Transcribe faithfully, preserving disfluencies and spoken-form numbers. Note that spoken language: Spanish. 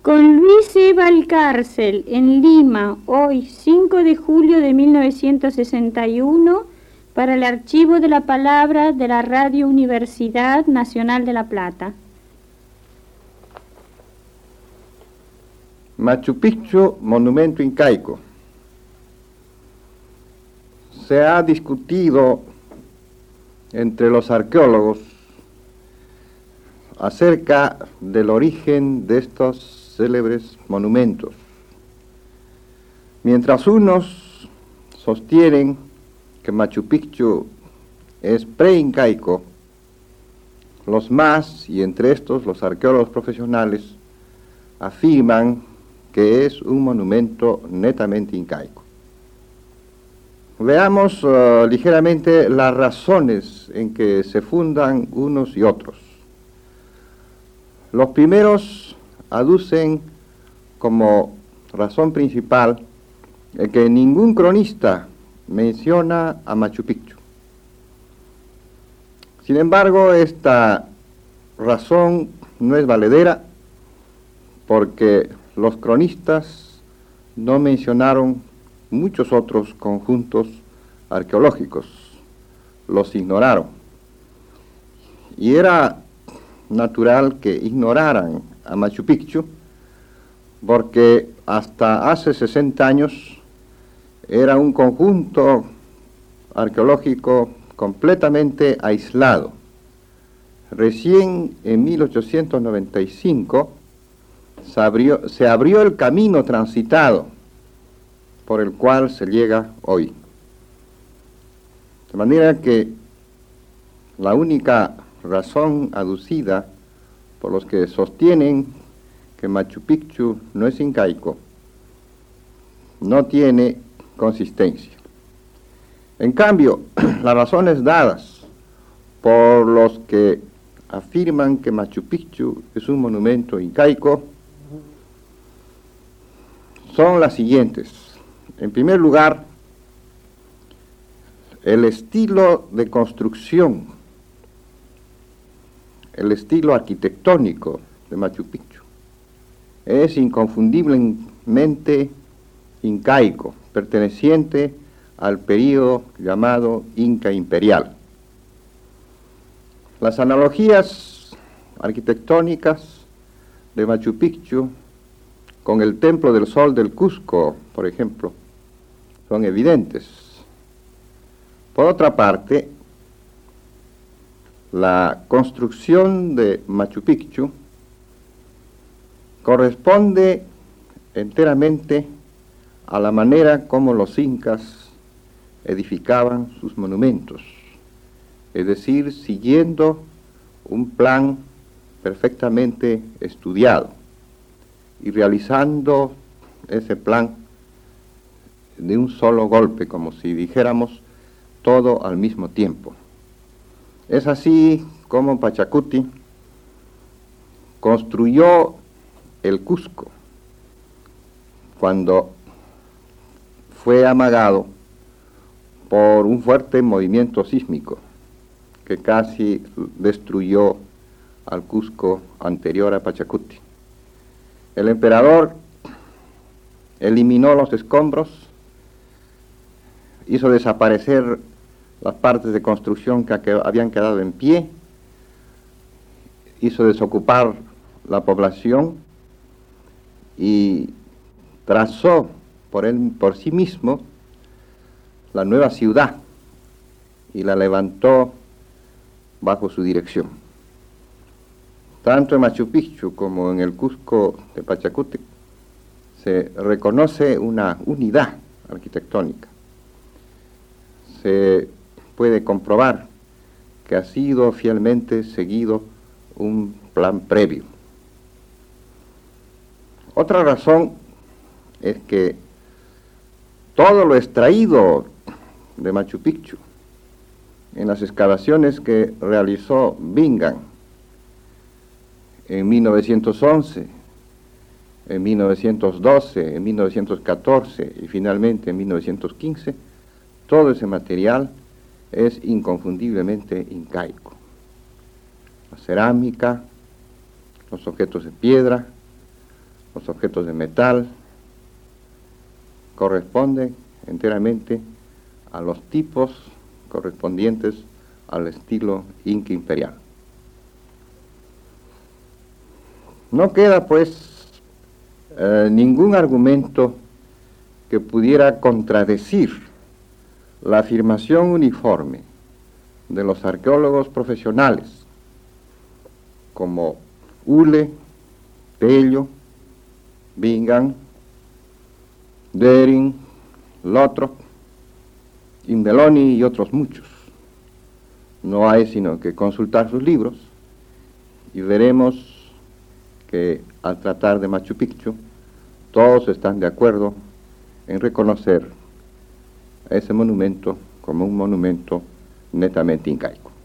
Con Luis E. Valcárcel en Lima, hoy cinco de julio de mil novecientos sesenta y uno, para el Archivo de la Palabra de la Radio Universidad Nacional de La Plata. Machu Picchu, monumento incaico. Se ha discutido entre los arqueólogos acerca del origen de estos célebres monumentos. Mientras unos sostienen que Machu Picchu es pre-incaico, los más, y entre estos los arqueólogos profesionales, afirman que es un monumento netamente incaico. Veamos uh, ligeramente las razones en que se fundan unos y otros. Los primeros aducen como razón principal el que ningún cronista menciona a Machu Picchu. Sin embargo, esta razón no es valedera porque los cronistas no mencionaron muchos otros conjuntos arqueológicos, los ignoraron. Y era natural que ignoraran a Machu Picchu porque hasta hace sesenta años era un conjunto arqueológico completamente aislado. Recién en mil ochocientos noventa y cinco se abrió, se abrió el camino transitado por el cual se llega hoy. De manera que la única razón aducida por los que sostienen que Machu Picchu no es incaico no tiene consistencia. En cambio, las razones dadas por los que afirman que Machu Picchu es un monumento incaico son las siguientes. En primer lugar, el estilo de construcción, el estilo arquitectónico de Machu Picchu es inconfundiblemente incaico, perteneciente al período llamado Inca Imperial. Las analogías arquitectónicas de Machu Picchu con el Templo del Sol del Cusco, por ejemplo, son evidentes. Por otra parte, la construcción de Machu Picchu corresponde enteramente a la manera como los incas edificaban sus monumentos, es decir, siguiendo un plan perfectamente estudiado y realizando ese plan de un solo golpe, como si dijéramos todo al mismo tiempo. Es así como Pachacuti construyó el Cusco cuando fue amagado por un fuerte movimiento sísmico que casi destruyó al Cusco anterior a Pachacuti. El emperador eliminó los escombros, hizo desaparecer las partes de construcción que habían quedado en pie, hizo desocupar la población y trazó por él, por sí mismo, la nueva ciudad y la levantó bajo su dirección. Tanto en Machu Picchu como en el Cusco de Pachacuti se reconoce una unidad arquitectónica. Se puede comprobar que ha sido fielmente seguido un plan previo. Otra razón es que todo lo extraído de Machu Picchu en las excavaciones que realizó Bingham en mil novecientos once, en mil novecientos doce, en mil novecientos catorce y finalmente en mil novecientos quince, todo ese material es inconfundiblemente incaico. La cerámica, los objetos de piedra, los objetos de metal, corresponden enteramente a los tipos correspondientes al estilo inca imperial. No queda, pues, eh, ningún argumento que pudiera contradecir la afirmación uniforme de los arqueólogos profesionales como Ule, Tello, Bingham, Dering, Lothrop, Imbeloni y otros muchos. No hay sino que consultar sus libros y veremos que al tratar de Machu Picchu todos están de acuerdo en reconocer a ese monumento como un monumento netamente incaico.